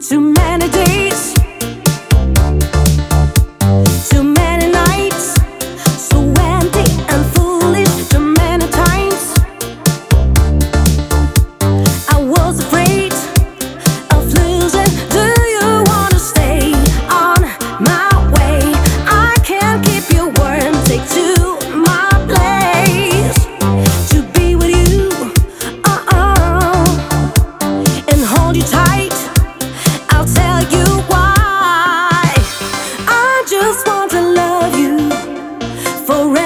Too many days, too many nights, so empty and foolish. Too many times I was afraid of losing. Do you wanna stay on my way? I can't keep your word, take to my place to be with you, and hold you tight. I'll tell you why. I just want to love you forever.